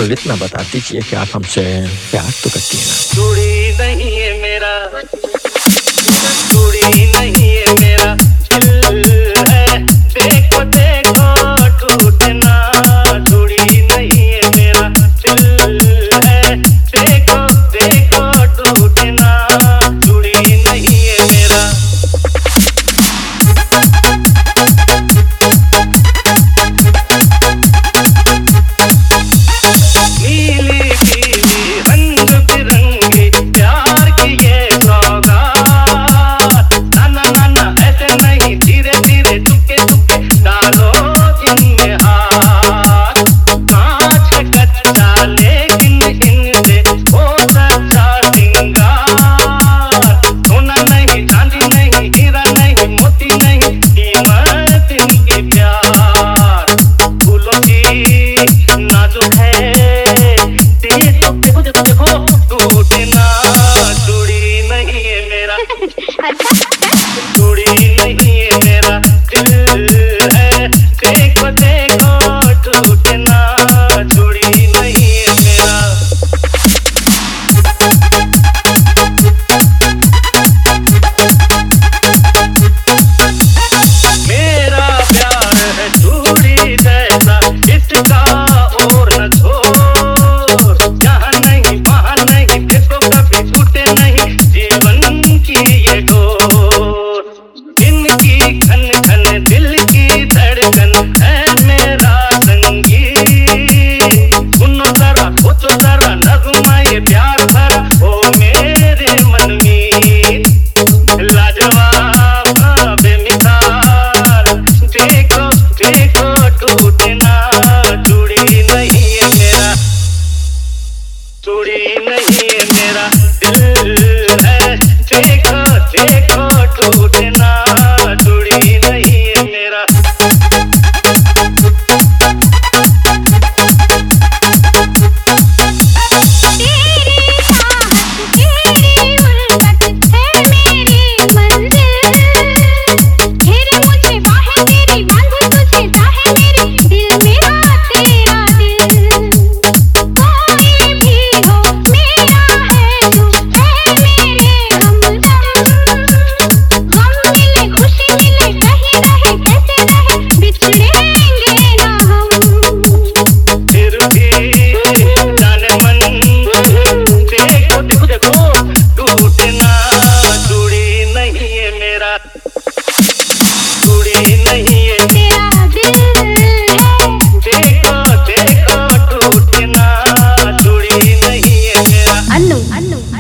केवल इतना बता दीजिए कि आप हमसे प्यार तो करती हैं ना। चूड़ी नहीं है मेरा, चूड़ी नहीं है मेरा दिल है, देखो देखो टूटना। चूड़ी नहीं है मेरा दिल है, देखो देखो टूटना। चूड़ी नहीं है मेरा। नीली पीली रंग बिरंगी प्यार की ये सौगात, नाना नाना ऐसे नहीं, धीरे धीरे चुपके चुपके डालो इनमें हाथ। कांच है कच्चा लेकिन इनसे हो सच्चा सिंगार। सोना नहीं, चांदी नहीं, हीरा नहीं, मोती नहीं, कीमत इनकी प्यार। फूलों की नाजुक है, देखो देखो देखो देखो टूटना। चूड़ी नहीं है मेरा, चूड़ी नहीं है मेरा दिल है, देखो देखो टूटना। चूड़ी नहीं है मेरा। मेरा प्यार है चूड़ी जैसा, इसका और न छोड़। यहाँ नहीं वहाँ नहीं, देखो कभी टूटे नहीं जीवन की ये डोर। इनकी खन खन दिल की धड़कन है मेरा संगीत। सुनो जरा सोचो जरा नगमा ये प्यार भरा ओ मेरे मन में। लाजवाब बेमिसाल, देखो देखो टूटना। चूड़ी नहीं है मेरा, चूड़ी नहीं है मेरा दिल है, देखो देखो टूटना। चूड़ी नहीं है मेरा। चूड़ी नहीं है मेरा दिल है, देखो देखो टूटना। चूड़ी नहीं है मेरा। अन्नू